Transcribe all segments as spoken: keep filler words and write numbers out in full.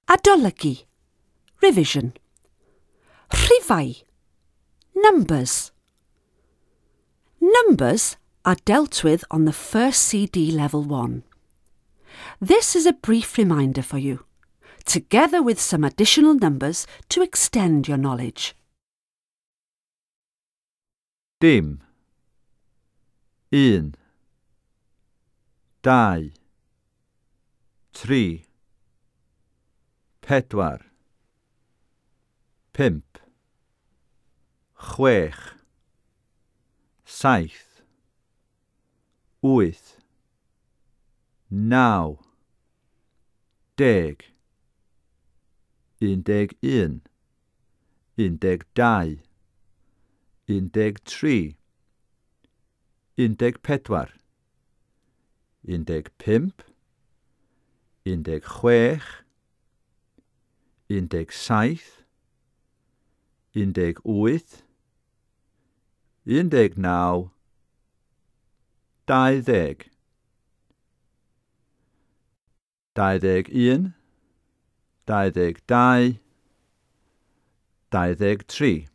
Adolygu. Revision. Rhifau. Numbers. Numbers are dealt with on the first C D Level one. This is a brief reminder for you, together with some additional numbers to extend your knowledge. Dim. Un. Dau. Tri. Pedwar. Pump. Chwech. Saith. Wyth. Naw. Deg. Un deg un. Un deg dau. Un deg tri. Un deg pedwar. Un deg pump. Un deg chwech. Un deg saith. Un deg wyth. Un deg naw. Dau ddeg. Dau ddeg un. Dau ddeg dau. Dau ddeg tri.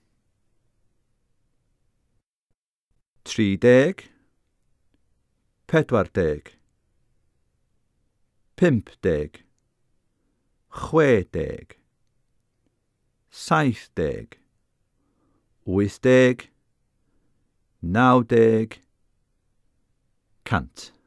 Tri deg. Pedwar deg. Pump deg. Chwe deg. Saith deg. Wyth deg. Naw deg. Cant.